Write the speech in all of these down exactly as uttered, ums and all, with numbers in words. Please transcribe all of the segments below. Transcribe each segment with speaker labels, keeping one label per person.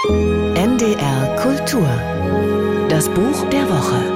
Speaker 1: N D R Kultur. Das Buch der Woche.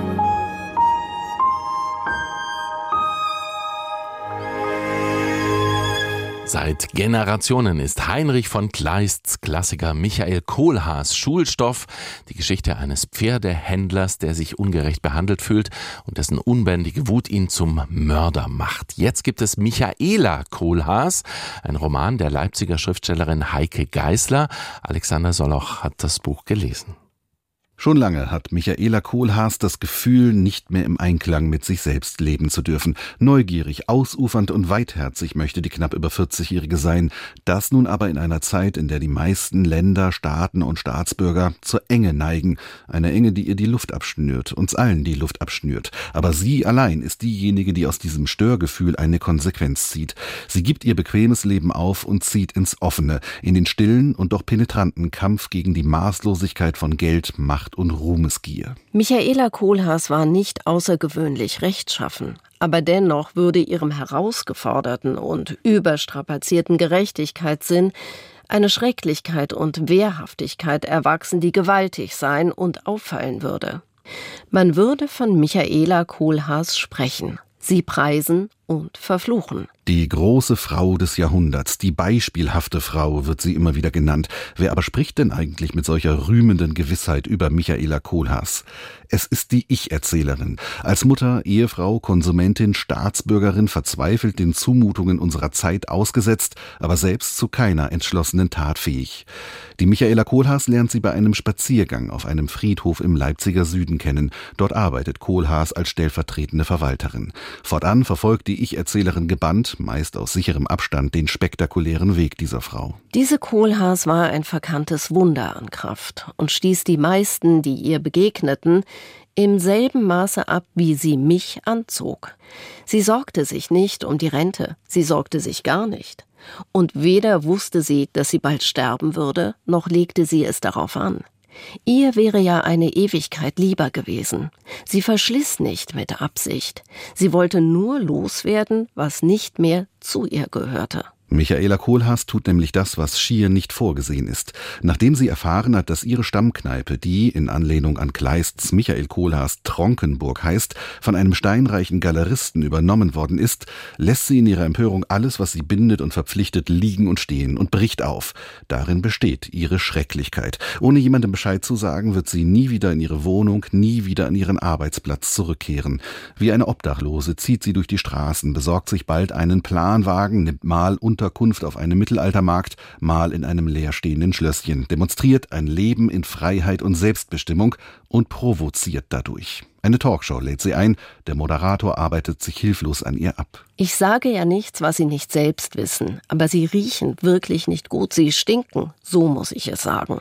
Speaker 2: Seit Generationen ist Heinrich von Kleists Klassiker Michael Kohlhaas Schulstoff. Die Geschichte eines Pferdehändlers, der sich ungerecht behandelt fühlt und dessen unbändige Wut ihn zum Mörder macht. Jetzt gibt es Michaela Kohlhaas, ein Roman der Leipziger Schriftstellerin Heike Geisler. Alexander Soloch hat das Buch gelesen.
Speaker 3: Schon lange hat Michaela Kohlhaas das Gefühl, nicht mehr im Einklang mit sich selbst leben zu dürfen. Neugierig, ausufernd und weitherzig möchte die knapp über vierzigjährige sein. Das nun aber in einer Zeit, in der die meisten Länder, Staaten und Staatsbürger zur Enge neigen. Eine Enge, die ihr die Luft abschnürt, uns allen die Luft abschnürt. Aber sie allein ist diejenige, die aus diesem Störgefühl eine Konsequenz zieht. Sie gibt ihr bequemes Leben auf und zieht ins Offene, in den stillen und doch penetranten Kampf gegen die Maßlosigkeit von Geld, Macht und Ruhmesgier.
Speaker 4: Michaela Kohlhaas war nicht außergewöhnlich rechtschaffen, aber dennoch würde ihrem herausgeforderten und überstrapazierten Gerechtigkeitssinn eine Schrecklichkeit und Wehrhaftigkeit erwachsen, die gewaltig sein und auffallen würde. Man würde von Michaela Kohlhaas sprechen, sie preisen und verfluchen.
Speaker 3: Die große Frau des Jahrhunderts, die beispielhafte Frau wird sie immer wieder genannt. Wer aber spricht denn eigentlich mit solcher rühmenden Gewissheit über Michaela Kohlhaas? Es ist die Ich-Erzählerin. Als Mutter, Ehefrau, Konsumentin, Staatsbürgerin verzweifelt den Zumutungen unserer Zeit ausgesetzt, aber selbst zu keiner entschlossenen Tat fähig. Die Michaela Kohlhaas lernt sie bei einem Spaziergang auf einem Friedhof im Leipziger Süden kennen. Dort arbeitet Kohlhaas als stellvertretende Verwalterin. Fortan verfolgt die Ich-Erzählerin gebannt, meist aus sicherem Abstand, den spektakulären Weg dieser Frau.
Speaker 4: Diese Kohlhaas war ein verkanntes Wunder an Kraft und stieß die meisten, die ihr begegneten, im selben Maße ab, wie sie mich anzog. Sie sorgte sich nicht um die Rente, sie sorgte sich gar nicht. Und weder wusste sie, dass sie bald sterben würde, noch legte sie es darauf an. Ihr wäre ja eine Ewigkeit lieber gewesen. Sie verschliss nicht mit Absicht. Sie wollte nur loswerden, was nicht mehr zu ihr gehörte.
Speaker 3: Michaela Kohlhaas tut nämlich das, was schier nicht vorgesehen ist. Nachdem sie erfahren hat, dass ihre Stammkneipe, die in Anlehnung an Kleists Michael Kohlhaas Tronkenburg heißt, von einem steinreichen Galeristen übernommen worden ist, lässt sie in ihrer Empörung alles, was sie bindet und verpflichtet, liegen und stehen und bricht auf. Darin besteht ihre Schrecklichkeit. Ohne jemandem Bescheid zu sagen, wird sie nie wieder in ihre Wohnung, nie wieder an ihren Arbeitsplatz zurückkehren. Wie eine Obdachlose zieht sie durch die Straßen, besorgt sich bald einen Planwagen, nimmt mal unter Unterkunft auf einem Mittelaltermarkt, mal in einem leerstehenden Schlösschen, demonstriert ein Leben in Freiheit und Selbstbestimmung und provoziert dadurch. Eine Talkshow lädt sie ein, der Moderator arbeitet sich hilflos an ihr ab.
Speaker 4: Ich sage ja nichts, was Sie nicht selbst wissen, aber Sie riechen wirklich nicht gut, Sie stinken, so muss ich es sagen.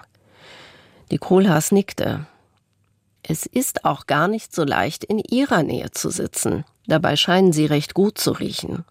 Speaker 4: Die Kohlhaas nickte. Es ist auch gar nicht so leicht, in ihrer Nähe zu sitzen. Dabei scheinen Sie recht gut zu riechen.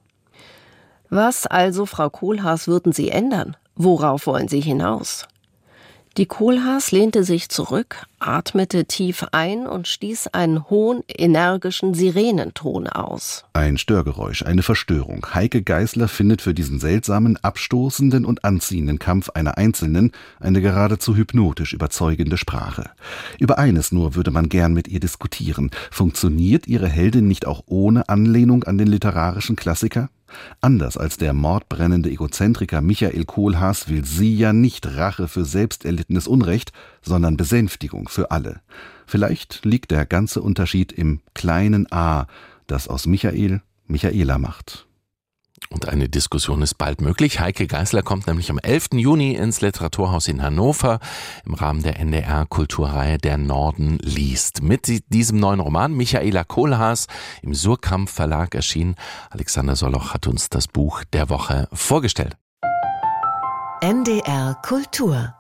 Speaker 4: Was also, Frau Kohlhaas, würden Sie ändern? Worauf wollen Sie hinaus? Die Kohlhaas lehnte sich zurück, atmete tief ein und stieß einen hohen, energischen Sirenenton aus.
Speaker 3: Ein Störgeräusch, eine Verstörung. Heike Geisler findet für diesen seltsamen, abstoßenden und anziehenden Kampf einer Einzelnen eine geradezu hypnotisch überzeugende Sprache. Über eines nur würde man gern mit ihr diskutieren. Funktioniert ihre Heldin nicht auch ohne Anlehnung an den literarischen Klassiker? Anders als der mordbrennende Egozentriker Michael Kohlhaas will sie ja nicht Rache für selbst erlittenes Unrecht, sondern Besänftigung für alle. Vielleicht liegt der ganze Unterschied im kleinen A, das aus Michael Michaela macht.
Speaker 2: Und eine Diskussion ist bald möglich. Heike Geisler kommt nämlich am elften Juni ins Literaturhaus in Hannover im Rahmen der N D R-Kulturreihe Der Norden liest. Mit diesem neuen Roman Michaela Kohlhaas im Surkamp Verlag erschienen. Alexander Soloch hat uns das Buch der Woche vorgestellt.
Speaker 1: N D R Kultur